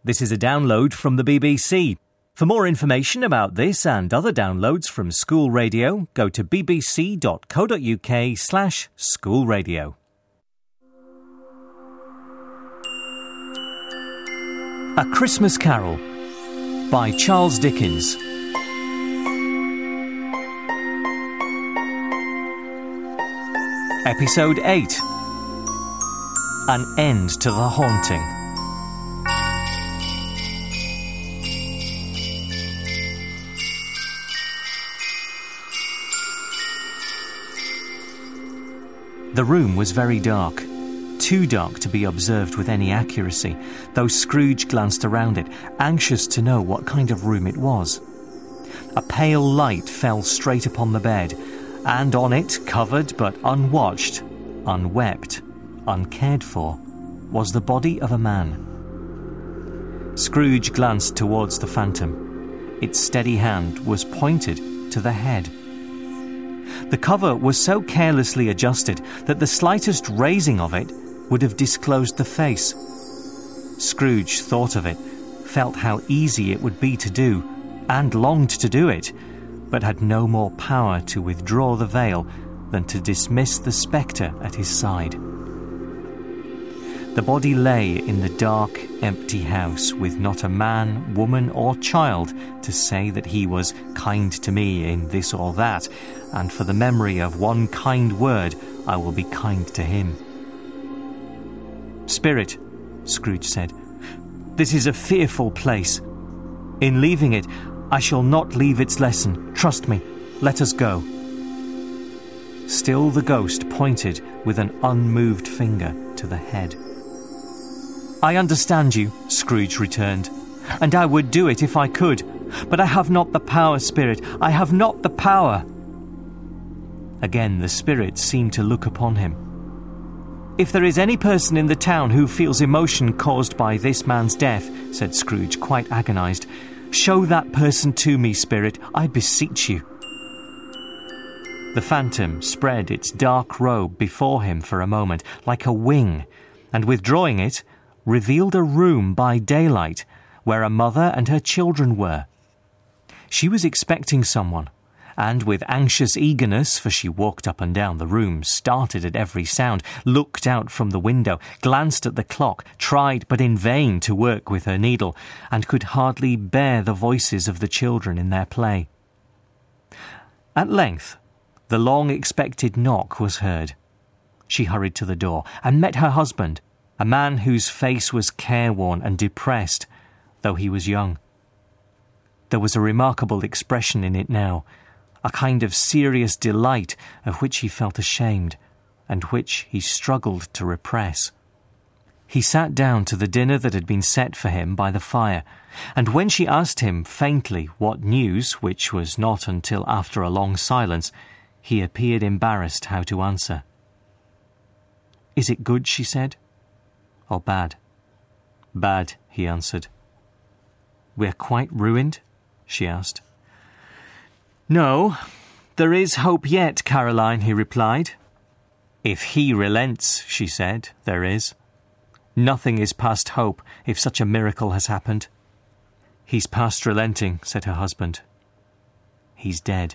This is a download from the BBC. For more information about this and other downloads from School Radio, go to bbc.co.uk/schoolradio. A Christmas Carol by Charles Dickens. Episode 8. An End to the Haunting. The room was very dark, too dark to be observed with any accuracy, though Scrooge glanced around it, anxious to know what kind of room it was. A pale light fell straight upon the bed, and on it, covered but unwatched, unwept, uncared for, was the body of a man. Scrooge glanced towards the phantom. Its steady hand was pointed to the head. The cover was so carelessly adjusted that the slightest raising of it would have disclosed the face. Scrooge thought of it, felt how easy it would be to do, and longed to do it, but had no more power to withdraw the veil than to dismiss the spectre at his side. The body lay in the dark, empty house, with not a man, woman, or child to say that he was kind to me in this or that, and for the memory of one kind word I will be kind to him. "Spirit," Scrooge said, "this is a fearful place. In leaving it, I shall not leave its lesson. Trust me. Let us go." Still the ghost pointed with an unmoved finger to the head. "I understand you," Scrooge returned, "and I would do it if I could. But I have not the power, Spirit. I have not the power." Again the spirit seemed to look upon him. "If there is any person in the town who feels emotion caused by this man's death," said Scrooge, quite agonized, "show that person to me, Spirit, I beseech you." The phantom spread its dark robe before him for a moment, like a wing, and withdrawing it, revealed a room by daylight where a mother and her children were. She was expecting someone, and with anxious eagerness, for she walked up and down the room, started at every sound, looked out from the window, glanced at the clock, tried but in vain to work with her needle, and could hardly bear the voices of the children in their play. At length, the long-expected knock was heard. She hurried to the door and met her husband, a man whose face was careworn and depressed, though he was young. There was a remarkable expression in it now, a kind of serious delight of which he felt ashamed, and which he struggled to repress. He sat down to the dinner that had been set for him by the fire, and when she asked him faintly what news, which was not until after a long silence, he appeared embarrassed how to answer. "Is it good," she said, "or bad?" "Bad," he answered. "We're quite ruined?" she asked. "No, there is hope yet, Caroline," he replied. "If he relents," she said, "there is. Nothing is past hope if such a miracle has happened." "He's past relenting," said her husband. "He's dead."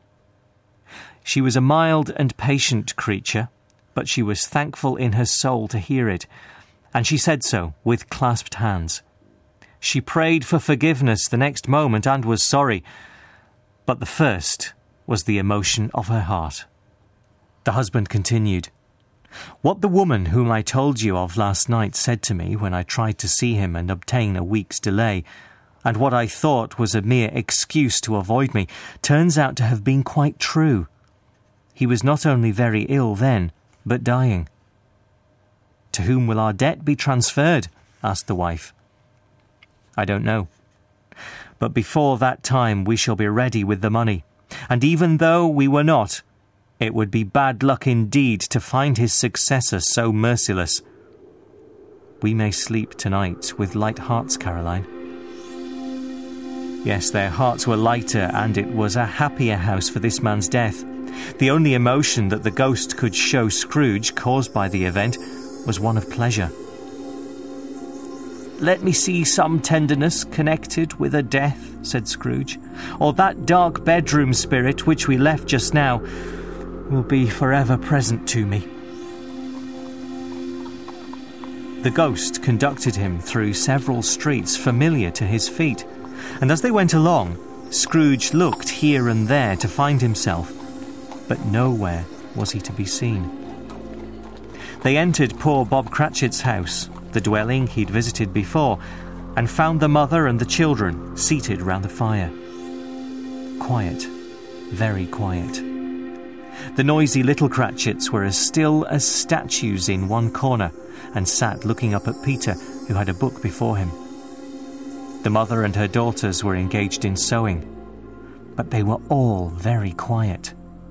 She was a mild and patient creature, but she was thankful in her soul to hear it, and she said so with clasped hands. She prayed for forgiveness the next moment and was sorry, but the first was the emotion of her heart. The husband continued, "What the woman whom I told you of last night said to me when I tried to see him and obtain a week's delay, and what I thought was a mere excuse to avoid me, turns out to have been quite true. He was not only very ill then, but dying." "To whom will our debt be transferred?" asked the wife. "I don't know. But before that time we shall be ready with the money, and even though we were not, it would be bad luck indeed to find his successor so merciless. We may sleep tonight with light hearts, Caroline." Yes, their hearts were lighter, and it was a happier house for this man's death. The only emotion that the ghost could show Scrooge caused by the event was one of pleasure. let me see some tenderness connected with a death, said Scrooge, or that dark bedroom spirit which we left just now will be forever present to me. The ghost conducted him through several streets familiar to his feet, and as they went along, Scrooge looked here and there to find himself, but nowhere was he to be seen. They entered poor Bob Cratchit's house, the dwelling he'd visited before, and found the mother and the children seated round the fire. Quiet, very quiet. The noisy little Cratchits were as still as statues in one corner, and sat looking up at Peter, who had a book before him. The mother and her daughters were engaged in sewing, but they were all very quiet.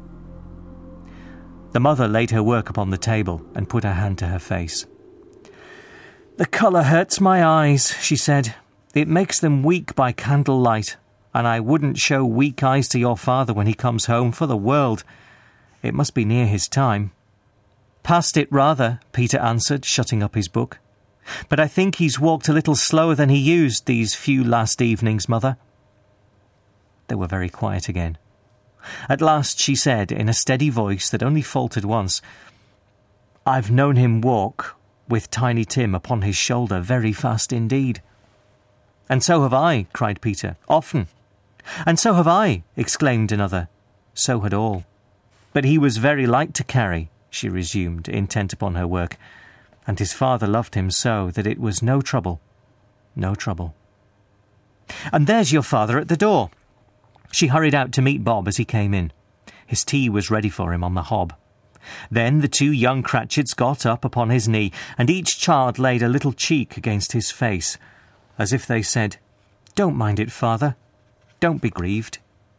The mother laid her work upon the table and put her hand to her face. "The colour hurts my eyes," she said. "It makes them weak by candlelight, and I wouldn't show weak eyes to your father when he comes home for the world. It must be near his time." "Past it, rather," Peter answered, shutting up his book. "But I think he's walked a little slower than he used these few last evenings, Mother." They were very quiet again. At last she said, in a steady voice that only faltered once, "I've known him walk, with Tiny Tim upon his shoulder, very fast indeed." "And so have I," cried Peter, "often." "And so have I," exclaimed another. So had all. "But he was very light to carry," she resumed, intent upon her work, "and his father loved him so that it was no trouble, no trouble. And there's your father at the door." She hurried out to meet Bob as he came in. His tea was ready for him on the hob. Then the two young Cratchits got up upon his knee, and each child laid a little cheek against his face, as if they said, "Don't mind it, father. Don't be grieved."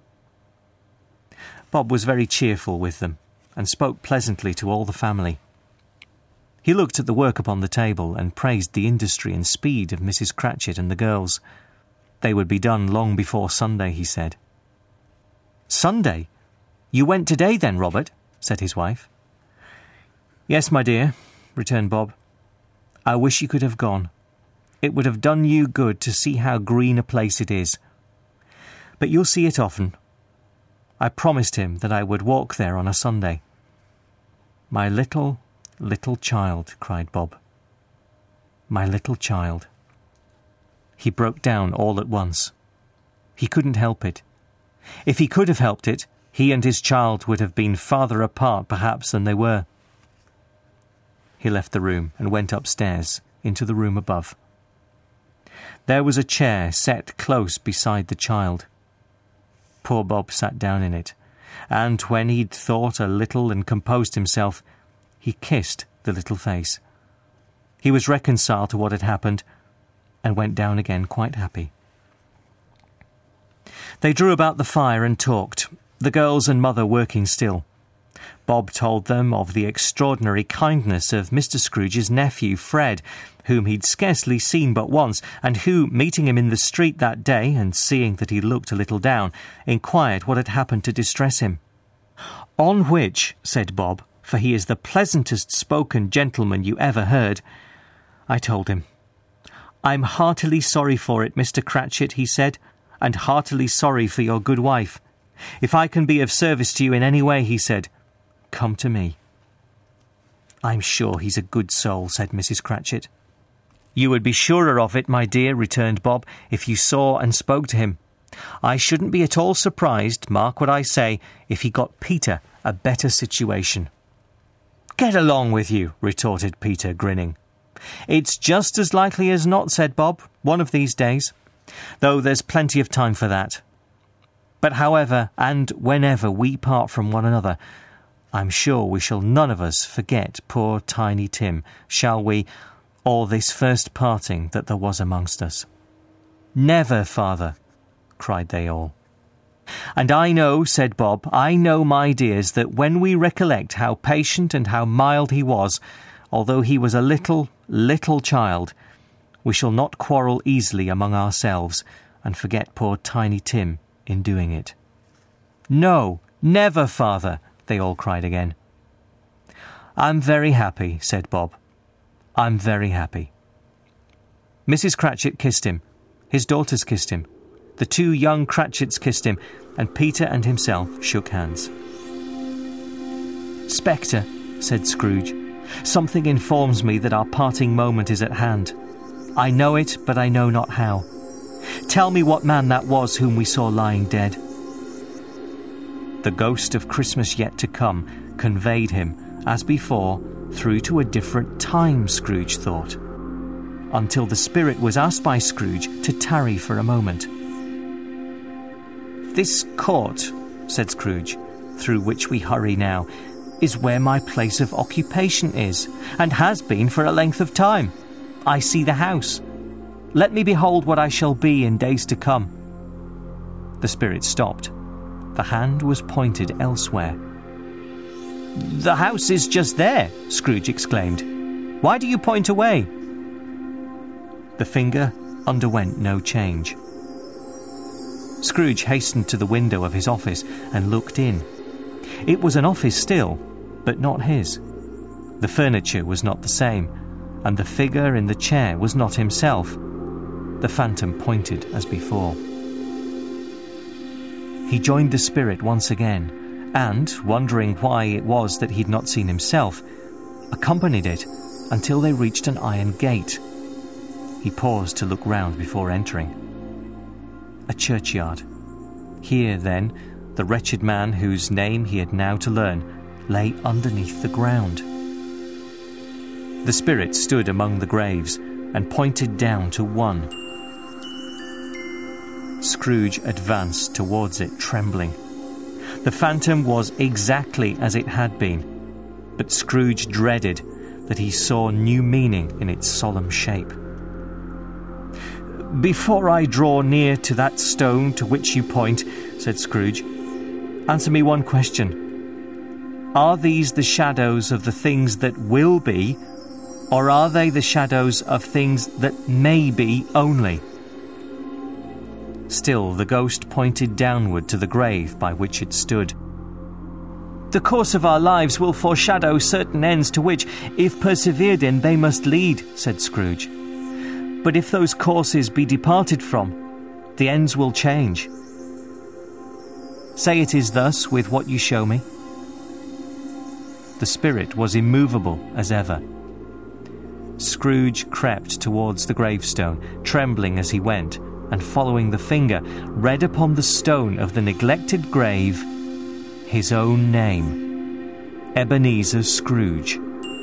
Bob was very cheerful with them, and spoke pleasantly to all the family. He looked at the work upon the table and praised the industry and speed of Mrs. Cratchit and the girls. They would be done long before Sunday, he said. "Sunday? You went today then, Robert?" said his wife. "Yes, my dear," returned Bob. "I wish you could have gone. It would have done you good to see how green a place it is. But you'll see it often. I promised him that I would walk there on a Sunday." "My little, little child," cried Bob. "My little child." He broke down all at once. He couldn't help it. If he could have helped it, he and his child would have been farther apart perhaps than they were. He left the room and went upstairs into the room above. There was a chair set close beside the child. Poor Bob sat down in it, and when he'd thought a little and composed himself, he kissed the little face. He was reconciled to what had happened, and went down again quite happy. They drew about the fire and talked, the girls and mother working still. Bob told them of the extraordinary kindness of Mr. Scrooge's nephew, Fred, whom he'd scarcely seen but once, and who, meeting him in the street that day, and seeing that he looked a little down, inquired what had happened to distress him. "On which," said Bob, "for he is the pleasantest spoken gentleman you ever heard," I told him. "I'm heartily sorry for it, Mr. Cratchit," he said, "and heartily sorry for your good wife. If I can be of service to you in any way," he said, "come to me." "I'm sure he's a good soul," said Mrs. Cratchit. "You would be surer of it, my dear," returned Bob, "if you saw and spoke to him. I shouldn't be at all surprised, mark what I say, if he got Peter a better situation." "Get along with you," retorted Peter, grinning. "It's just as likely as not," said Bob, "one of these days. Though there's plenty of time for that. But however and whenever we part from one another, I'm sure we shall none of us forget poor Tiny Tim, shall we, or this first parting that there was amongst us?" "Never, father," cried they all. "And I know," said Bob, "I know, my dears, that when we recollect how patient and how mild he was, although he was a little, little child, we shall not quarrel easily among ourselves, and forget poor Tiny Tim in doing it." "No, never, father," they all cried again. "I'm very happy," said Bob. "I'm very happy." Mrs. Cratchit kissed him. His daughters kissed him. The 2 young Cratchits kissed him, and Peter and himself shook hands. "Spectre," said Scrooge, "something informs me that our parting moment is at hand. I know it, but I know not how. Tell me what man that was whom we saw lying dead." The ghost of Christmas yet to come conveyed him, as before, through to a different time, Scrooge thought, until the spirit was asked by Scrooge to tarry for a moment. "This court," said Scrooge, "through which we hurry now, is where my place of occupation is, and has been for a length of time. I see the house. Let me behold what I shall be in days to come." The spirit stopped. The hand was pointed elsewhere. "The house is just there," Scrooge exclaimed. "Why do you point away?" The finger underwent no change. Scrooge hastened to the window of his office and looked in. It was an office still, but not his. The furniture was not the same, and the figure in the chair was not himself. The phantom pointed as before. He joined the spirit once again, and, wondering why it was that he'd not seen himself, accompanied it until they reached an iron gate. He paused to look round before entering. A churchyard. Here, then, the wretched man whose name he had now to learn lay underneath the ground. The spirit stood among the graves and pointed down to one. Scrooge advanced towards it, trembling. The phantom was exactly as it had been, but Scrooge dreaded that he saw new meaning in its solemn shape. "Before I draw near to that stone to which you point," said Scrooge, "answer me one question. Are these the shadows of the things that will be, or are they the shadows of things that may be only?" Still the ghost pointed downward to the grave by which it stood. "The course of our lives will foreshadow certain ends to which, if persevered in, they must lead," said Scrooge. "But if those courses be departed from, the ends will change. Say it is thus with what you show me." The spirit was immovable as ever. Scrooge crept towards the gravestone, trembling as he went, and following the finger, read upon the stone of the neglected grave his own name, Ebenezer Scrooge.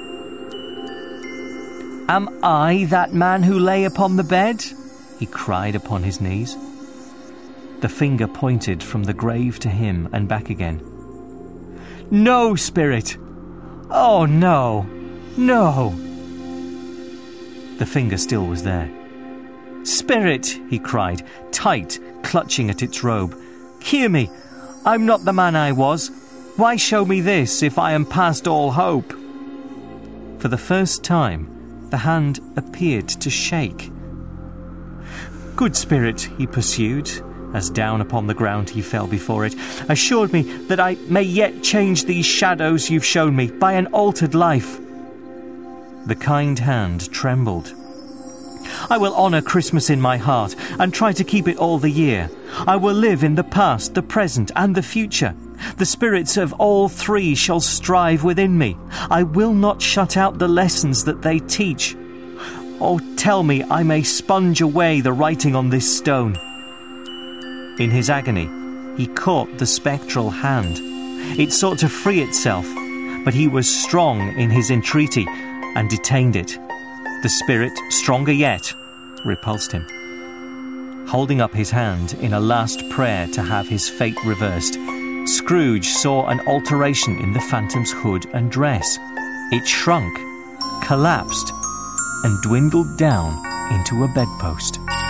"Am I that man who lay upon the bed?" he cried upon his knees. The finger pointed from the grave to him and back again. "No, spirit! Oh, no! No!" The finger still was there. "Spirit!" he cried, tight, clutching at its robe. "Hear me! I'm not the man I was. Why show me this, if I am past all hope?" For the first time, the hand appeared to shake. "Good spirit," he pursued, as down upon the ground he fell before it, "assured me that I may yet change these shadows you've shown me by an altered life." The kind hand trembled. "I will honour Christmas in my heart and try to keep it all the year. I will live in the past, the present, and the future. The spirits of all three shall strive within me. I will not shut out the lessons that they teach. Oh, tell me I may sponge away the writing on this stone." In his agony, he caught the spectral hand. It sought to free itself, but he was strong in his entreaty and detained it. The spirit, stronger yet, repulsed him. Holding up his hand in a last prayer to have his fate reversed, Scrooge saw an alteration in the phantom's hood and dress. It shrunk, collapsed, and dwindled down into a bedpost.